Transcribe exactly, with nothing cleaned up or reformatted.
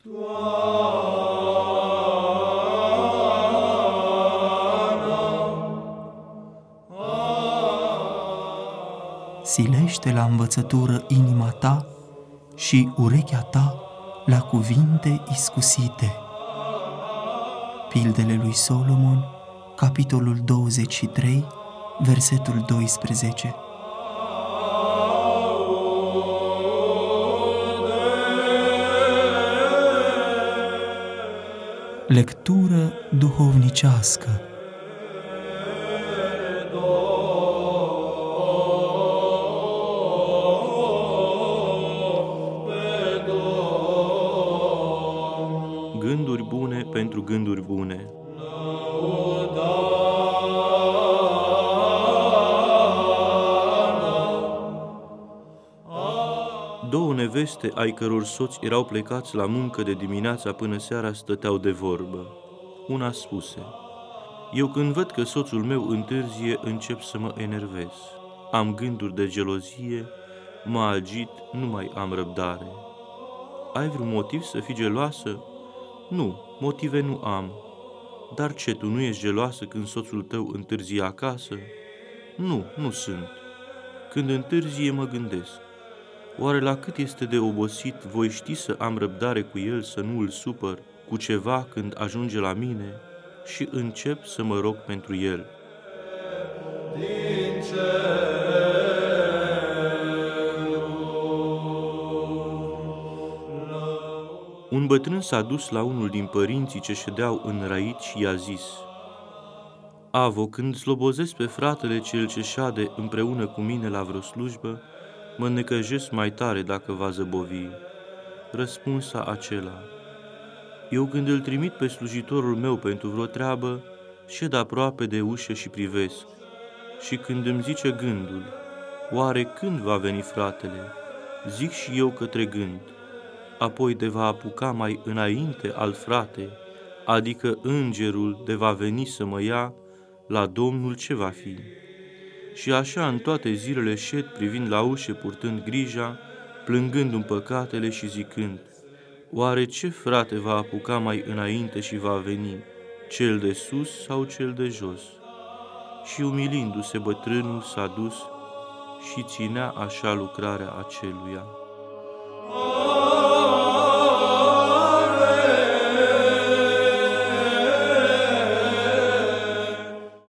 Silește la învățătură inima ta și urechea ta la cuvinte iscusite. Pildele lui Solomon, capitolul douăzeci și trei, versetul doisprezece. Lectură duhovnicească. Gânduri bune pentru gânduri bune. Două neveste ai căror soți erau plecați la muncă de dimineața până seara stăteau de vorbă. Una spuse: eu când văd că soțul meu întârzie, încep să mă enervez. Am gânduri de gelozie, mă agit, nu mai am răbdare. Ai vreun motiv să fii geloasă? Nu, motive nu am. Dar ce, tu nu ești geloasă când soțul tău întârzie acasă? Nu, nu sunt. Când întârzie mă gândesc: oare la cât este de obosit, voi ști să am răbdare cu el, să nu îl supăr cu ceva când ajunge la mine? Și încep să mă rog pentru el. Un bătrân s-a dus la unul din părinții ce ședeau în rait și i-a zis: Avo, când slobozesc pe fratele cel ce șade împreună cu mine la vreo slujbă, mă necăjesc mai tare dacă va zăbovi. Răspunsa acela: eu când îl trimit pe slujitorul meu pentru vreo treabă, șed aproape de ușă și privesc. Și când îmi zice gândul: oare când va veni fratele? Zic și eu către gând: apoi de va apuca mai înainte alt frate, adică îngerul de va veni să mă ia, la Domnul ce va fi? Și așa în toate zilele șed privind la ușă, purtând grija, plângând-mi păcatele și zicând: oare ce frate va apuca mai înainte și va veni, cel de sus sau cel de jos? Și umilindu-se bătrânul s-a dus și ținea așa lucrarea aceluia.